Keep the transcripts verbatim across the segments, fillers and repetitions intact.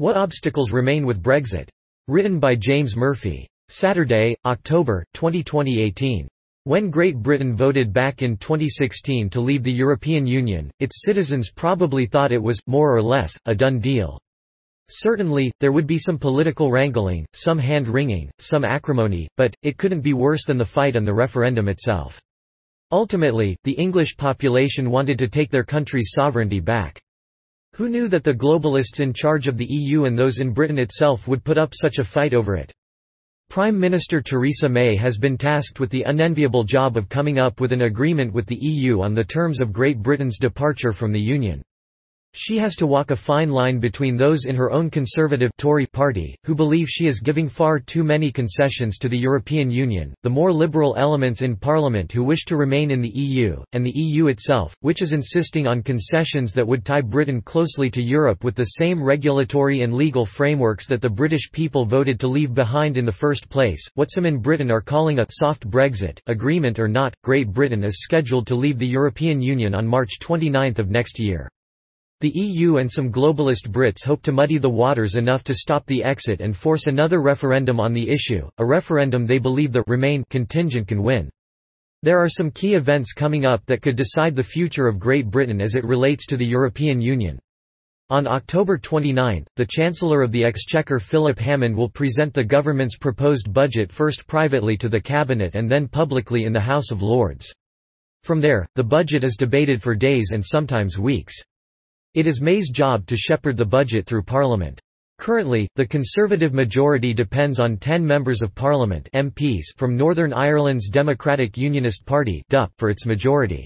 What obstacles remain with Brexit? Written by James Murphy. Saturday, October, twenty eighteen. When Great Britain voted back in twenty sixteen to leave the European Union, its citizens probably thought it was, more or less, a done deal. Certainly, there would be some political wrangling, some hand-wringing, some acrimony, but, it couldn't be worse than the fight on the referendum itself. Ultimately, the English population wanted to take their country's sovereignty back. Who knew that the globalists in charge of the E U and those in Britain itself would put up such a fight over it? Prime Minister Theresa May has been tasked with the unenviable job of coming up with an agreement with the E U on the terms of Great Britain's departure from the Union. She has to walk a fine line between those in her own conservative Tory party, who believe she is giving far too many concessions to the European Union, the more liberal elements in Parliament who wish to remain in the E U, and the E U itself, which is insisting on concessions that would tie Britain closely to Europe with the same regulatory and legal frameworks that the British people voted to leave behind in the first place. What some in Britain are calling a soft Brexit, agreement or not, Great Britain is scheduled to leave the European Union on March twenty-ninth of next year. The E U and some globalist Brits hope to muddy the waters enough to stop the exit and force another referendum on the issue, a referendum they believe the Remain contingent can win. There are some key events coming up that could decide the future of Great Britain as it relates to the European Union. On October twenty-ninth, the Chancellor of the Exchequer Philip Hammond will present the government's proposed budget first privately to the Cabinet and then publicly in the House of Lords. From there, the budget is debated for days and sometimes weeks. It is May's job to shepherd the budget through Parliament. Currently, the Conservative majority depends on ten members of Parliament M Ps from Northern Ireland's Democratic Unionist Party D U P for its majority.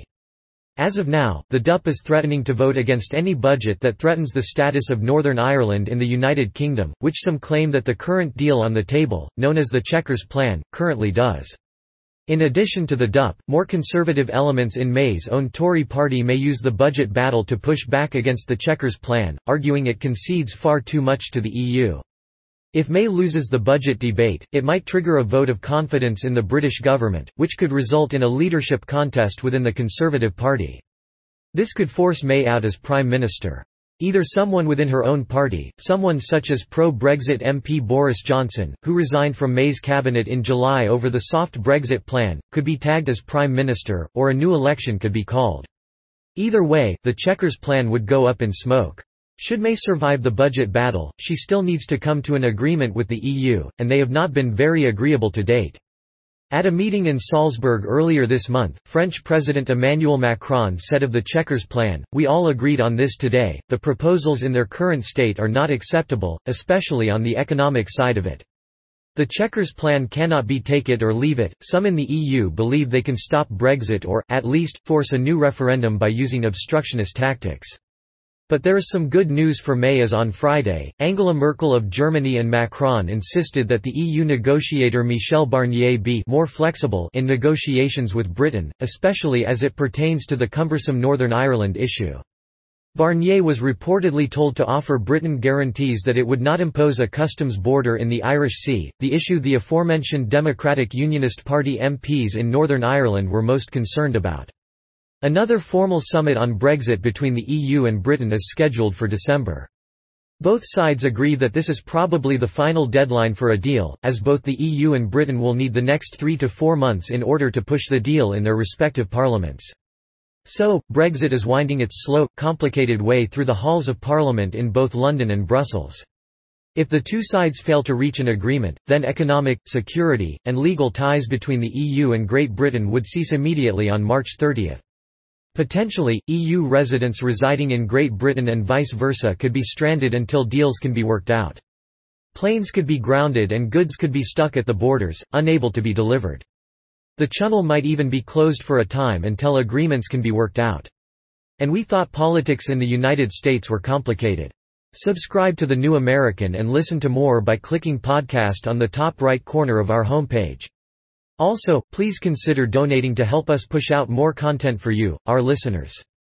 As of now, the D U P is threatening to vote against any budget that threatens the status of Northern Ireland in the United Kingdom, which some claim that the current deal on the table, known as the Chequers Plan, currently does. In addition to the D U P, more conservative elements in May's own Tory party may use the budget battle to push back against the Chequers Plan, arguing it concedes far too much to the E U. If May loses the budget debate, it might trigger a vote of confidence in the British government, which could result in a leadership contest within the Conservative Party. This could force May out as Prime Minister. Either someone within her own party, someone such as pro-Brexit M P Boris Johnson, who resigned from May's cabinet in July over the soft Brexit plan, could be tagged as Prime Minister, or a new election could be called. Either way, the Chequers Plan would go up in smoke. Should May survive the budget battle, she still needs to come to an agreement with the E U, and they have not been very agreeable to date. At a meeting in Salzburg earlier this month, French President Emmanuel Macron said of the Chequers Plan, "We all agreed on this today, the proposals in their current state are not acceptable, especially on the economic side of it. The Chequers Plan cannot be take it or leave it." Some in the E U believe they can stop Brexit or, at least, force a new referendum by using obstructionist tactics. But there is some good news for May as on Friday, Angela Merkel of Germany and Macron insisted that the E U negotiator Michel Barnier be more flexible in negotiations with Britain, especially as it pertains to the cumbersome Northern Ireland issue. Barnier was reportedly told to offer Britain guarantees that it would not impose a customs border in the Irish Sea, the issue the aforementioned Democratic Unionist Party M Ps in Northern Ireland were most concerned about. Another formal summit on Brexit between the E U and Britain is scheduled for December. Both sides agree that this is probably the final deadline for a deal, as both the E U and Britain will need the next three to four months in order to push the deal in their respective parliaments. So, Brexit is winding its slow, complicated way through the halls of Parliament in both London and Brussels. If the two sides fail to reach an agreement, then economic, security, and legal ties between the E U and Great Britain would cease immediately on March thirtieth. Potentially, E U residents residing in Great Britain and vice versa could be stranded until deals can be worked out. Planes could be grounded and goods could be stuck at the borders, unable to be delivered. The Channel might even be closed for a time until agreements can be worked out. And we thought politics in the United States were complicated. Subscribe to The New American and listen to more by clicking podcast on the top right corner of our homepage. Also, please consider donating to help us push out more content for you, our listeners.